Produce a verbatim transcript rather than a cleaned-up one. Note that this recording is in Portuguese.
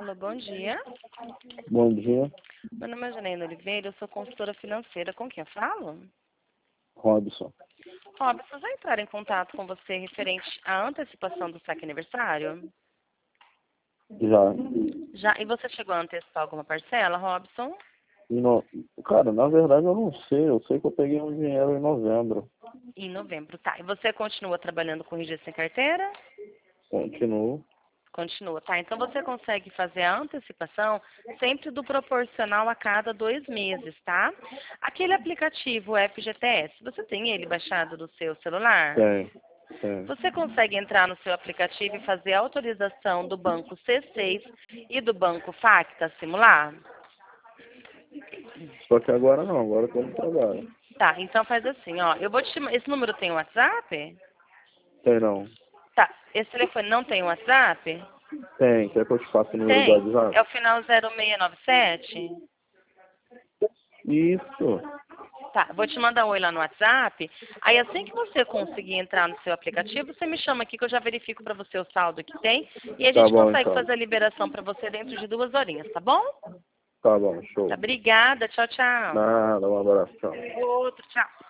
Alô, bom dia. Bom dia, Meu nome é Janaína Oliveira, eu sou consultora financeira. Com quem eu falo? Robson. Robson, já entraram em contato com você referente à antecipação do saque aniversário? Já. Já. E você chegou a antecipar alguma parcela, Robson? No... Cara, na verdade eu não sei. Eu sei que eu peguei um dinheiro em novembro. Em novembro, tá. E você continua trabalhando com R G sem carteira? Continuo. Continua, tá. Então você consegue fazer a antecipação sempre do proporcional a cada dois meses, tá? Aquele aplicativo F G T S, você tem ele baixado no seu celular? Tem. Tem. Você consegue entrar no seu aplicativo e fazer a autorização do banco C seis e do banco Facta simular? Só que agora não, agora eu tô no trabalho. Tá, então faz assim, ó. Eu vou te chamar. Esse número tem WhatsApp? Tem não. Tá. Esse telefone não tem WhatsApp? Tem. Quer que eu te passe o número do Tem. WhatsApp? É o final zero seis nove sete? Isso. Tá, vou te mandar um oi lá no WhatsApp. Aí assim que você conseguir entrar no seu aplicativo, você me chama aqui que eu já verifico para você o saldo que tem. E a Tá gente bom consegue então. fazer a liberação para você dentro de duas horinhas, tá bom? Tá bom, Tá, show. obrigada. Tchau, tchau. Nada, um abraço, tchau. Outro, tchau.